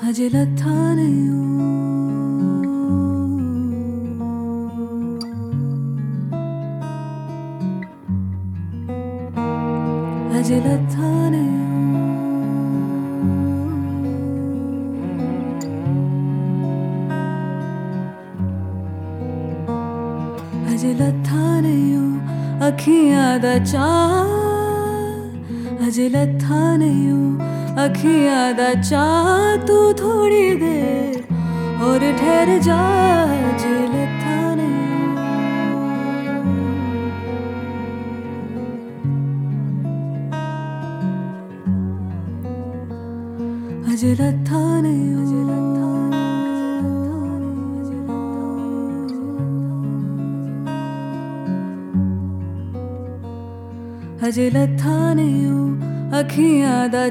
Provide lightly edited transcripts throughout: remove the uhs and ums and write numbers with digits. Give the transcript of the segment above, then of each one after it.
अजे लथा नहीं हूँ, अजे लथा नहीं हूँ, अजे लथा नहीं हूँ अखियां दा चाऽ, अजे लथा नहीं हूँ अखियां दा चाऽ। तू थोड़ी देर और ठहर जा, अजे लथा नहीं हूँ, अजे लथा नहीं हूँ, अजे लथा नहीं हूँ अखियां दा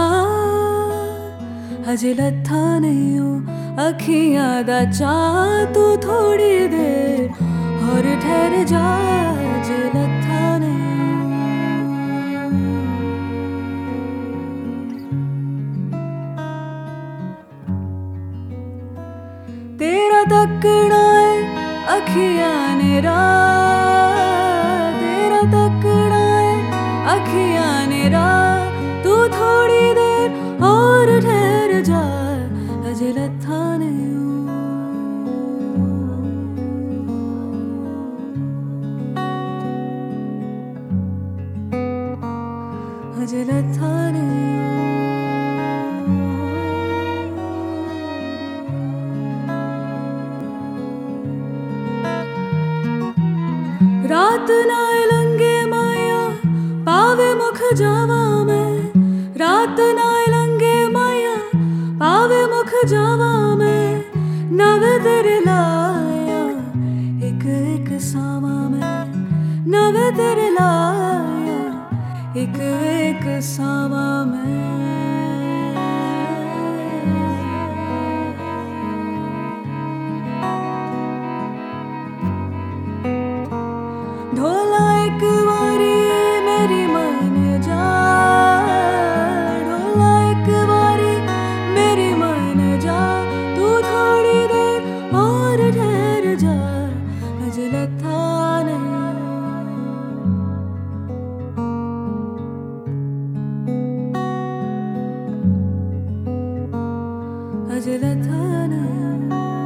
चाऽ, अजे लथा नहीं हूँ अखियां दा चाऽ। तू थोड़ी देर और ठहर जा, अजे लथा नहीं हूँ। तेरा तकना है अखियां ने राह, तेरा तकना है अखियां ने राह। तू थोड़ी देर और ठहर जा, अजे लथा नहीं हूँ, अजे लथा नहीं हूँ। रात नाए लंगे माया पावे मुख जावा मैं, रात नाए लंगे माया पावे मुख जावा मैं। नव तेरे लाया एक एक सावा मैं, नव तेरे लाया एक एक सावा मैं। ढोला एक बारी मेरी मन जा, ढोला एक बारी मेरी मन जा। तू थोड़ी देर और ठहर जा, अजे लथा नहीं हूँ, अजे लथा नहीं हूँ।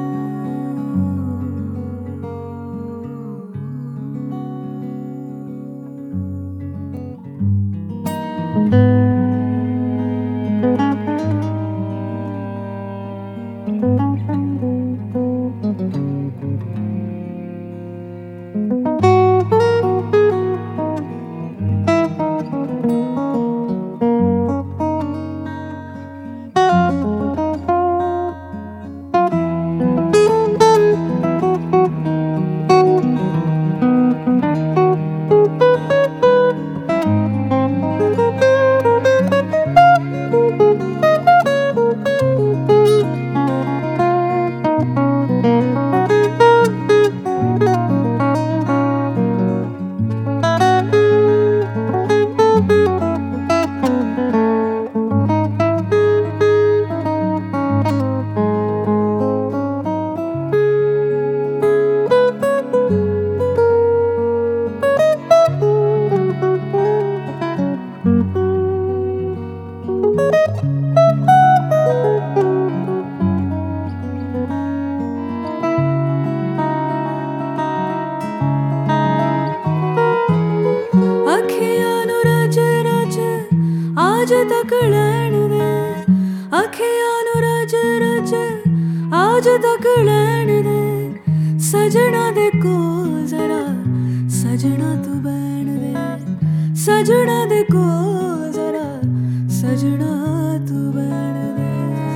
आज तक लैण दे, अखियां नू रज रज आज तक लैण दे। सजना दे कोल जरा सजना तू बैण दे, सजना दे कोल जरा सजना तू बैण दे।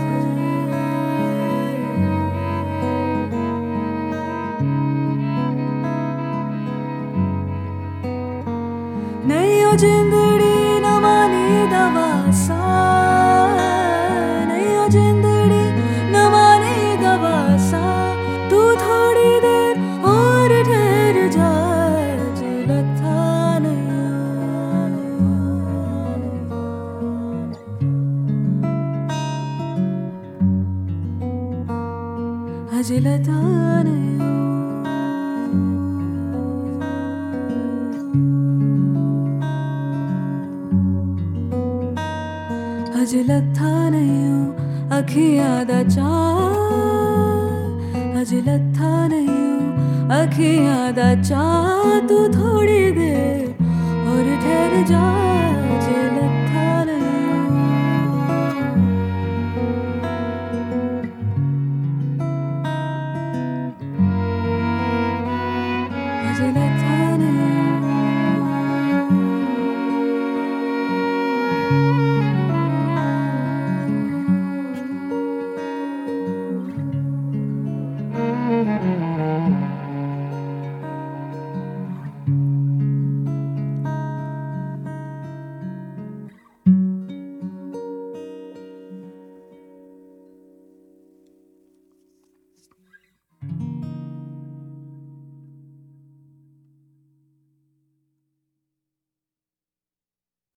नहीं ओ जिंदड़ी न मानी दवासा, नहीं ओ जिंदड़ी न मानी दवासा। तू थोड़ी देर और ठहर जा, अजे लथा नहीं हूँ, अजे लता नहीं अजे लता नहीं अखियां दा चाह अजे लता नहीं अखियां दा चाह तू थोड़ी देर और ठहर जा